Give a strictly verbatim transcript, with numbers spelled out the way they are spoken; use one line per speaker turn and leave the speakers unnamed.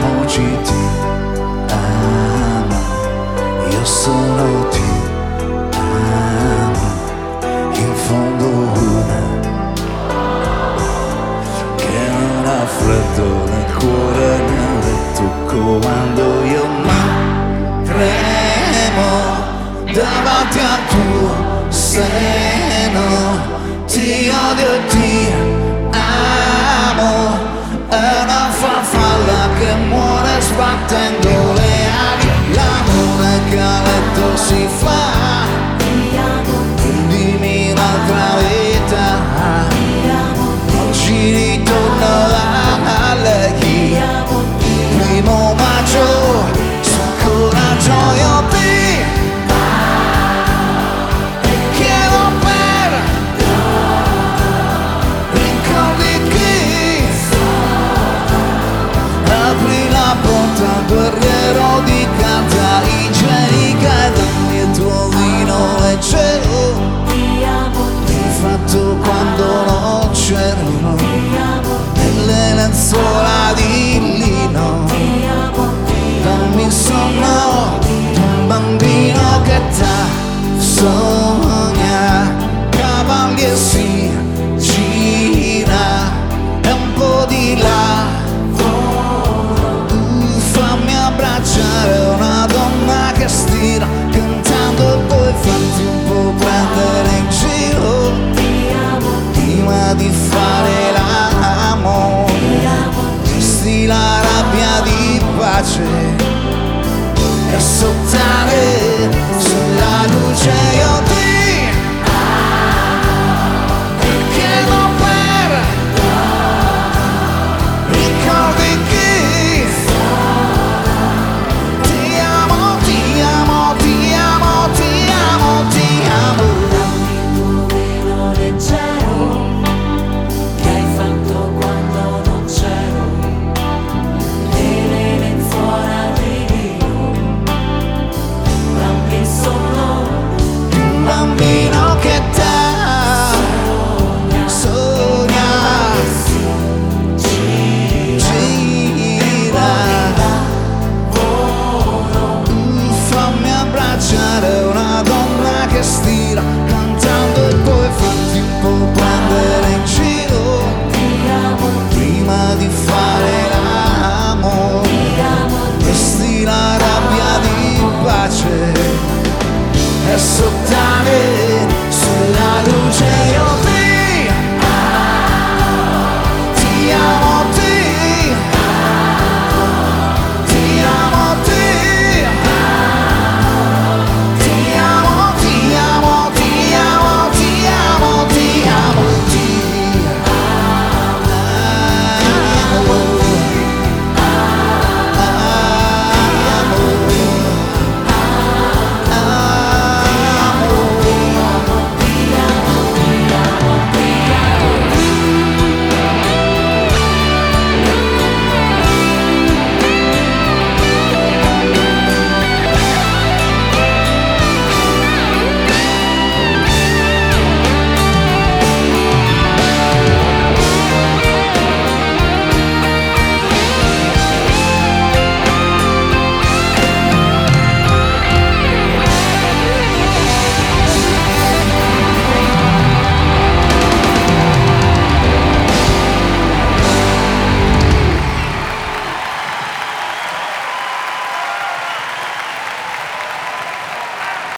Oggi ti amo, io solo ti amo, in fondo una che non ha freddo nel cuore nel letto quando io ma tremo davanti al tuo seno, ti odio e ti amo, è una farfalla che muore sbattendo le ali, l'amore che a letto si fa, dimmi un'altra vita, oggi ritorno a lei, primo maggio, su coraggio io ti chiedo per ricordi chi apri la porta, guerriero di carta igienica e dammi il tuo vino leggero, fatto quando non c'ero, nelle lenzuola di lino, dammi il sonno di un bambino che t'ha sogna, cavalli e si gira e un po' di là, uh, fammi abbracciare una donna che stira cantando e poi farti un po' prendere in giro prima di fare l'amore, gesti la rabbia di pace e sottare sulla luce io ti